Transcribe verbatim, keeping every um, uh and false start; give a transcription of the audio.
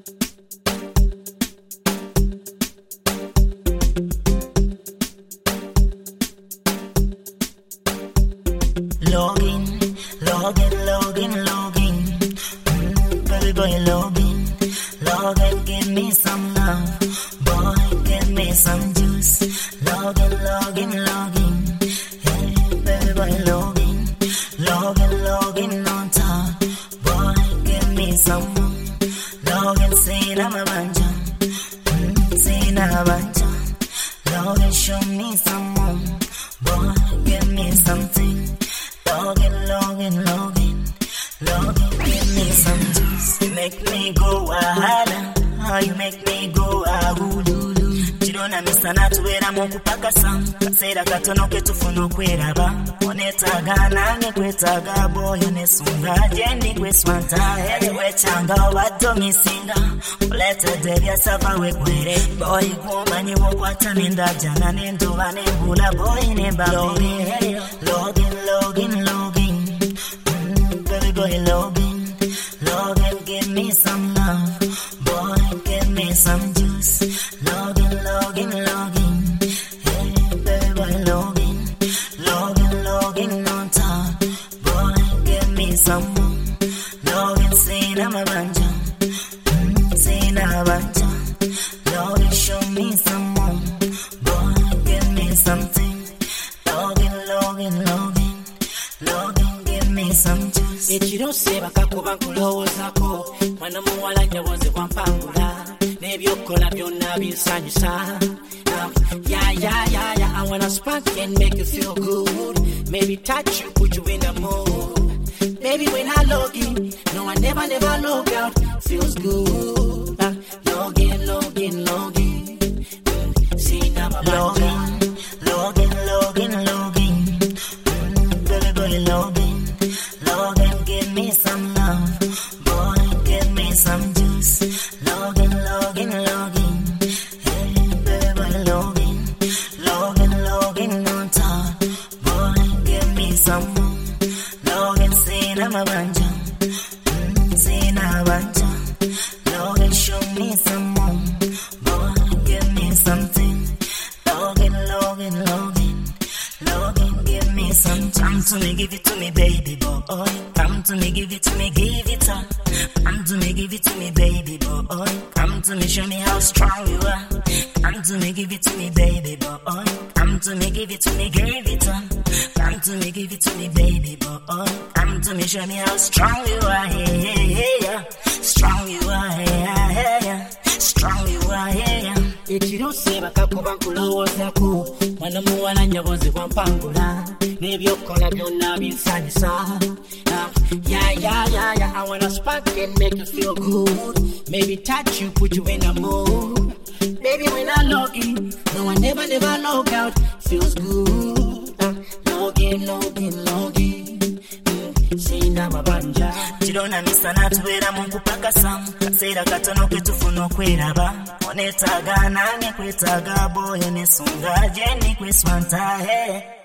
Login, login, login, login. Mm, baby boy, login, login, give me some love. Boy, give me some juice. Login, login, login. Hey, baby boy, login, login, login on top. Boy, give me some more. Login, say I'm a banja. Mm, say I'm a banja. Login, show me some more. Boy, give me something. Login, login, login, login, give me some juice. You make me go wahala, how you make me go ahululu. Chirona misana tuwera mokupaka sam, kasera katono ketufuno kweraba. Onetaga nange kwetaga boyo nesunga, jendi kweswanta, hezi wechanga wato misinga. Ulete devya sava wekwere, boy kumanyi wokwata nenda jana nendoba nembula boy nemba. Login, login, login, login. Mm, baby boy, login, login, give me some love. Boy, give me some juice. Login, login, login. Hey, baby boy, login, login, login on top. Boy, give me some more. Login, say I'm a banja. Mm, say I'm a banja. Login, show me some more. Boy, give me something. Login, login, login. Login, give me some juice. Echiro seba kakuba nkulowozako mwana muwala nyawoze wampangula nebyokola byonna binsanyusa. Yeah, yeah, yeah, yeah. I wanna spank and make you feel good. Maybe touch you, put you in the mood. Baby, when I log in, no, I never, never log out. Feels good. Uh, log in, log in, log in. Mm, see now my Login, login, login, login. Mm, baby boy, login, login, give me some love. Boy, give me some juice. Login, login, login. Hey, baby boy, login, login, login on top. Boy, give me some more. Login, say I'm a banja. Mm, say I'm a banja. Login, show me some more. Boy, give me something. Login, login, login, login, give me some. Come to me, give it to me, baby boy. Come to me, give it to me, give it up. Come to me, give it to me, baby boy. Come to me, show me how strong you are. Come to me, give it to me, baby boy. Come to me, give it to me, give it up. Come to me, give it to me, baby boy. Come to me, show me how strong you are. Hey, hey, hey, yeah. Strong you are, hey, hey, yeah. Strong you are, hey, yeah. Echiro seba kakuba nkulowozako mwana muwala nyawoze wampangula nebyokola byonna binsanyusa. Uh, yeah, yeah, yeah, yeah. I wanna spark and make you feel good. Maybe touch you, put you in the mood. Baby, when I log in, no, I never, never log out. Feels good. Uh, log in, log in, log in. Mm, see now my banja. Chirona misana tuwera mukupaka sam, kasera katono ketufuno kweraba. Onetaga nange kwetaga boyo nesunga, jendi kweswanta, hey.